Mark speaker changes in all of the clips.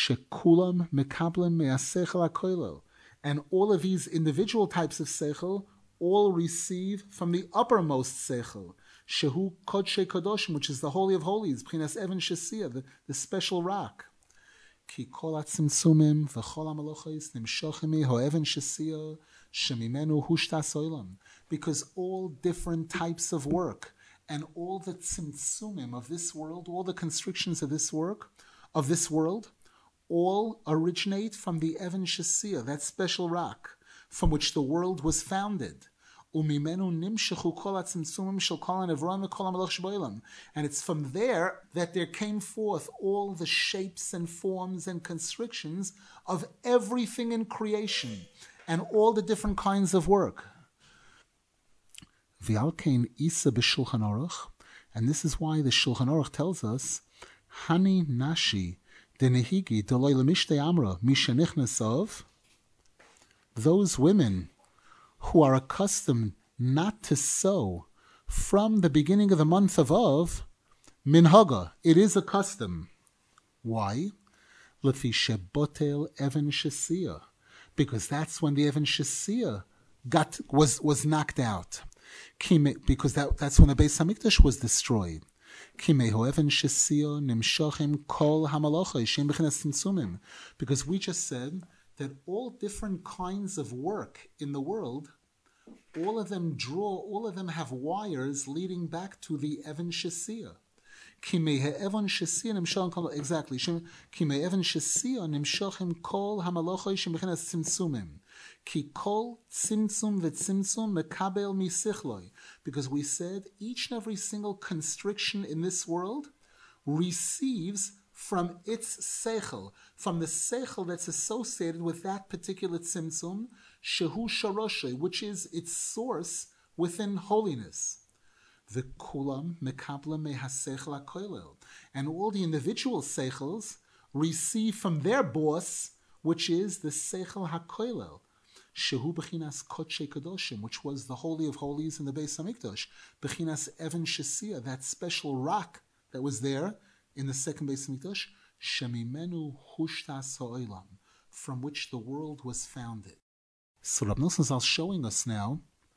Speaker 1: Shekulam mekablim me'asechel hakoilel. And all of these individual types of seichel all receive from the uppermost seichel, shehu kodshei kadoshim, which is the holy of holies, b'chinas even shesia, the special rock. Ki kol hatzimtzumim v'chol hamalochos nimshochim ho'even shesia shemimenu hushtas olam. Because all different types of work and all the tzimtzumim of this world, all the constrictions of this world, all originate from the Even Shesia, that special rock from which the world was founded. And it's from there that there came forth all the shapes and forms and constrictions of everything in creation and all the different kinds of work. And this is why the Shulchan Aruch tells us, Hani Nashi, those women who are accustomed not to sew from the beginning of the month of Av, minhaga, it is a custom. Why? Lefi shebotel even shesia, because that's when the even shesia was knocked out. Because that's when the Beis Hamikdash was destroyed. Because we just said that all different kinds of work in the world, all of them have wires leading back to the Even Shesia. Exactly. Because we said each and every single constriction in this world receives from its seichel, from the seichel that's associated with that particular tzimtzum, shehu sharoshe, which is its source within holiness. The kulam mekabla mehaseichel hakoilel, and all the individual seichels receive from their boss, which is the seichel hakoilel, shehu bechinas kodshei kadoshim, which was the holy of holies in the Beis Hamikdash, bechinas even shesia, that special rock that was there in the second Beis Hamikdash, shemimenu hushtas ha'olam, from which the world was founded. So Rab Nosson Zal showing us now,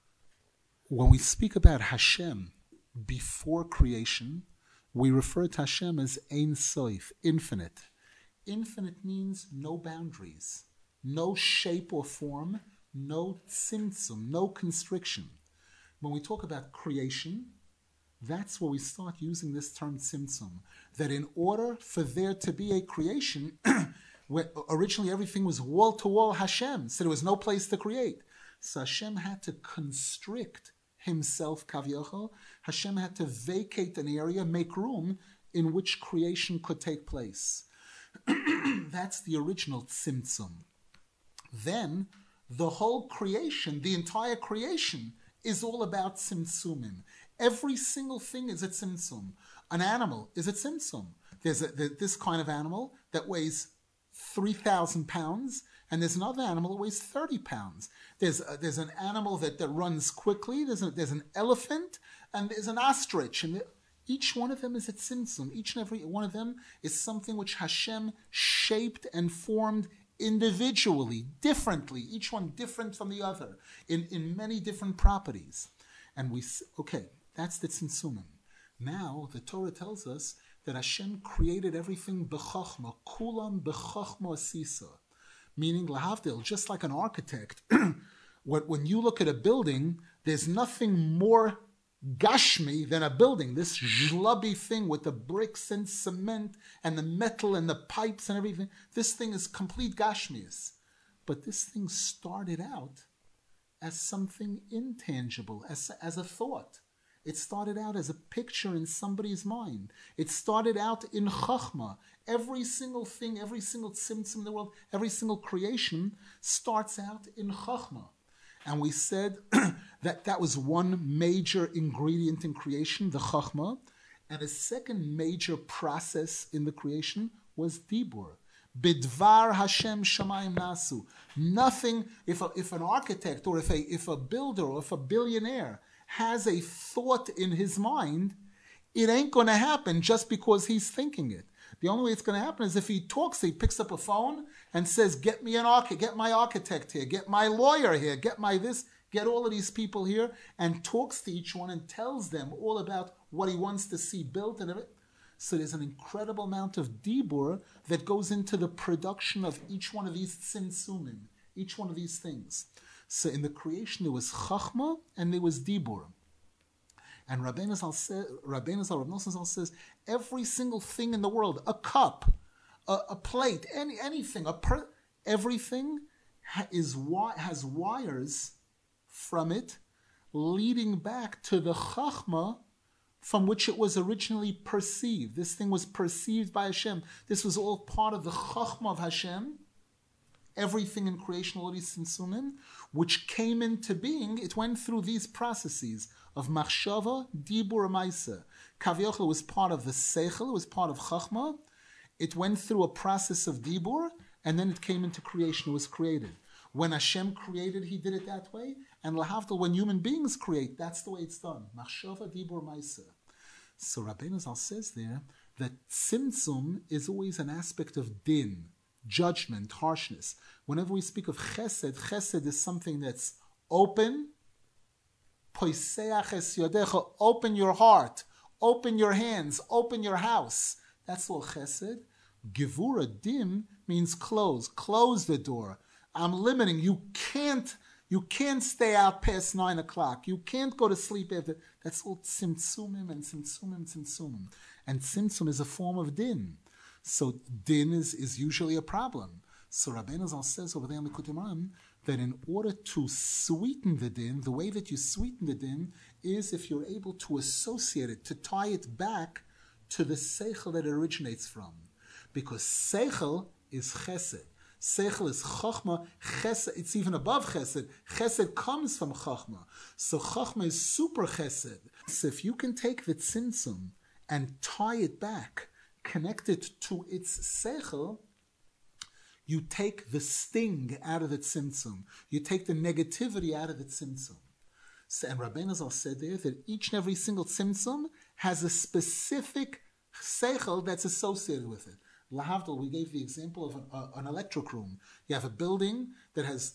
Speaker 1: when we speak about Hashem before creation, we refer to Hashem as Ein Sof, infinite. Infinite means no boundaries, no shape or form, no tzimtzum, no constriction. When we talk about creation, that's where we start using this term tzimtzum, that in order for there to be a creation, where originally everything was wall-to-wall Hashem, so there was no place to create. So Hashem had to constrict himself, Kavyochel. Hashem had to vacate an area, make room in which creation could take place. That's the original tzimtzum. Then the whole creation, the entire creation, is all about tzimtzumim. Every single thing is a tzimtzum. An animal is a tzimtzum. There's this kind of animal that weighs 3,000 pounds, and there's another animal that weighs 30 pounds. There's an animal that runs quickly, there's an elephant, and there's an ostrich. And each one of them is a tzimtzum. Each and every one of them is something which Hashem shaped and formed individually, differently, each one different from the other, in many different properties. And that's the tzimtzumim. Now, the Torah tells us that Hashem created everything b'chachma, kulam b'chachma asisa. Meaning, lahavdil, just like an architect, when you look at a building, there's nothing more gashmi than a building. This zhlubby thing with the bricks and cement and the metal and the pipes and everything, this thing is complete gashmius. But this thing started out as something intangible, as a thought. It started out as a picture in somebody's mind. It started out in chachma. Every single thing, every single tzimtzum in the world, every single creation starts out in chachma. And we said that was one major ingredient in creation, the chachma. And a second major process in the creation was dibur. Bidvar Hashem shamayim nasu. Nothing, if an architect or if a builder or if a billionaire has a thought in his mind, it ain't going to happen just because he's thinking it. The only way it's going to happen is if he talks, he picks up a phone and says, get me get my architect here, get my lawyer here, get my this, get all of these people here, and talks to each one and tells them all about what he wants to see built and everything. So there's an incredible amount of dibur that goes into the production of each one of these tzimtzumim, each one of these things. So in the creation there was chachma and there was dibur. And Rabbeinu Zal, Rav Nosson Zal says, every single thing in the world, a cup, a plate, anything, everything has wires from it leading back to the chachma from which it was originally perceived. This thing was perceived by Hashem. This was all part of the chachma of Hashem. Everything in creation, all these tzimtzumim, which came into being, it went through these processes of machshava, dibur, maisa. Kaviochel was part of the seichel, it was part of chachma. It went through a process of dibur, and then it came into creation, it was created. When Hashem created, He did it that way, and lahavdil, when human beings create, that's the way it's done. Machshava, dibur, maisa. So Rabbeinu Zal says there that tzimtzum is always an aspect of din, judgment, harshness. Whenever we speak of chesed, chesed is something that's open. Poiseach es yodecha, open your heart, open your hands, open your house. That's all chesed. Gevura, din, means close the door. I'm limiting. You can't stay out past 9 o'clock. You can't go to sleep after. That's all tzimtzumim and tzimtzumim. And tzimtzum is a form of din. So din is usually a problem. So Rabbeinu Zal says over there in the Likutei Moharan that in order to sweeten the din, the way that you sweeten the din is if you're able to associate it, to tie it back to the seichel that it originates from. Because seichel is chesed. Seichel is chachma. Chesed, it's even above chesed. Chesed comes from chachma. So chachma is super chesed. So if you can take the tzimtzum and tie it back, connect it to its seichel, you take the sting out of the tzimtzum. You take the negativity out of the tzimtzum. So, and Rabbeinu Zal said there that each and every single tzimtzum has a specific seichel that's associated with it. Lahavdil, we gave the example of an electric room. You have a building that has,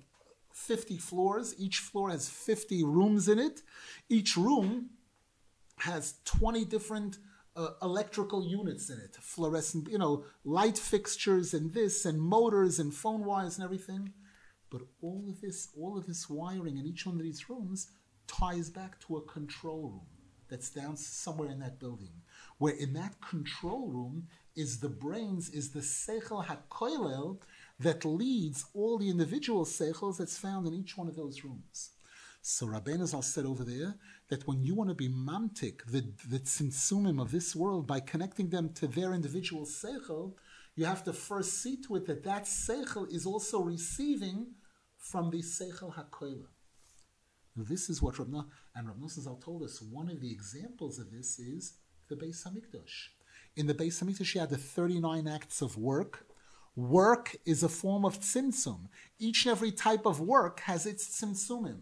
Speaker 1: 50 floors. Each floor has 50 rooms in it. Each room has 20 different electrical units in it, fluorescent, light fixtures and this and motors and phone wires and everything. But all of this wiring in each one of these rooms ties back to a control room that's down somewhere in that building, where in that control room is the brains, is the seichel hakoilel that leads all the individual seichels that's found in each one of those rooms. So Rabbeinu Zal said over there that when you want to be mamtik, the tzimtzumim of this world, by connecting them to their individual seichel, you have to first see to it that that seichel is also receiving from the seichel hakoila. This is what Rav Nosson Zal told us. One of the examples of this is the Beis Hamikdash. In the Beis Hamikdash, you had the 39 acts of work. Work is a form of tzimtzum. Each and every type of work has its tzimtzumim.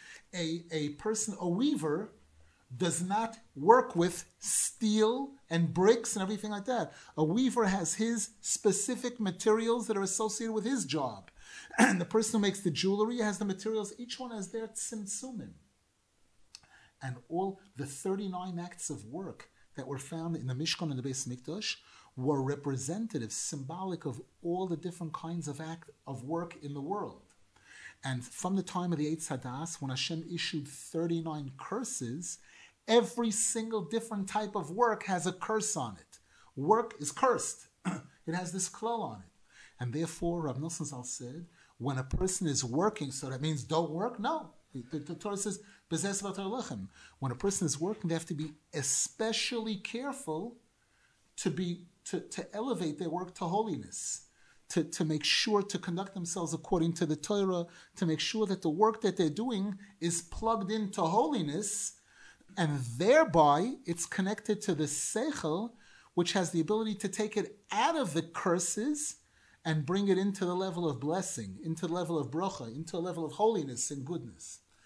Speaker 1: A weaver does not work with steel and bricks and everything like that. A weaver has his specific materials that are associated with his job. And the person who makes the jewelry has the materials. Each one has their tzimtzumim. And all the 39 acts of work that were found in the Mishkan and the Beis Hamikdash were representative, symbolic of all the different kinds of work in the world. And from the time of the Eitz Hadas, when Hashem issued 39 curses, every single different type of work has a curse on it. Work is cursed. It has this klal on it. And therefore, Rav Nosson Zal said, when a person is working, so that means don't work? No. The Torah says, when a person is working, they have to be especially careful to elevate their work to holiness, to make sure to conduct themselves according to the Torah, to make sure that the work that they're doing is plugged into holiness, and thereby it's connected to the seichel, which has the ability to take it out of the curses and bring it into the level of blessing, into the level of bracha, into a level of holiness and goodness.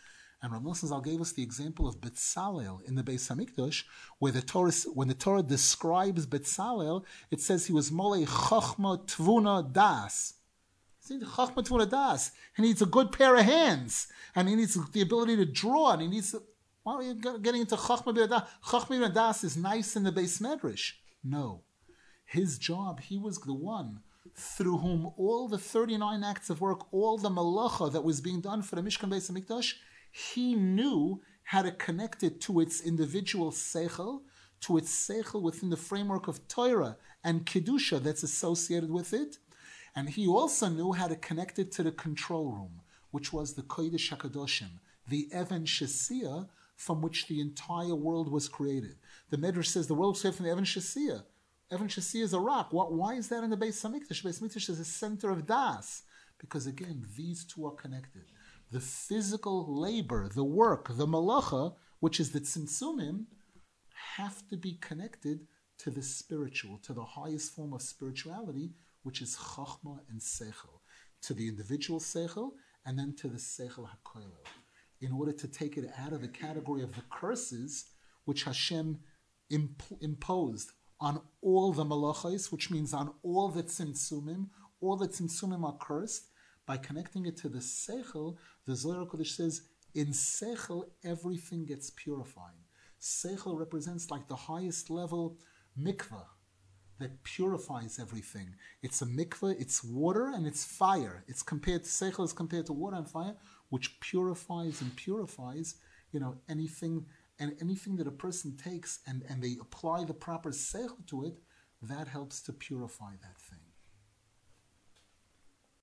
Speaker 1: And Rav Nosson Zal gave us the example of Betzalel in the Beis Hamikdash, where when the Torah describes Betzalel, it says he was Molei Chochma Tvuna Das. See, the Chochma Tvuna Das. He needs a good pair of hands, and he needs the ability to draw, and he needs. Why are you getting into Chochma B'Yad Das? Chochma B'Yad Das is nice in the Beis Medrash. No, his job, he was the one through whom all the 39 acts of work, all the malacha that was being done for the Mishkan Beis Hamikdash, he knew how to connect it to its individual seichel, within the framework of Torah and Kedusha that's associated with it. And he also knew how to connect it to the control room, which was the Kodesh HaKadoshim, the Even Shesiyah, from which the entire world was created. The Medrash says the world was created from the Even Shesiyah. Even Shesiyah is a rock. Why is that in the Beis Hamikdash? Beis Hamikdash is a center of Das. Because again, these two are connected. The physical labor, the work, the malacha, which is the tzimtzumim, have to be connected to the spiritual, to the highest form of spirituality, which is chachma and seichel, to the individual seichel, and then to the seichel hakoilel, in order to take it out of the category of the curses which Hashem imposed on all the malachos, which means on all the tzimtzumim. All the tzimtzumim are cursed. By connecting it to the seichel, the Zohar Kodesh says, in seichel, everything gets purified. Seichel represents like the highest level mikvah that purifies everything. It's a mikvah, it's water and it's fire. It's compared to seichel is compared to water and fire, which purifies and purifies, anything that a person takes and they apply the proper seichel to it, that helps to purify that thing.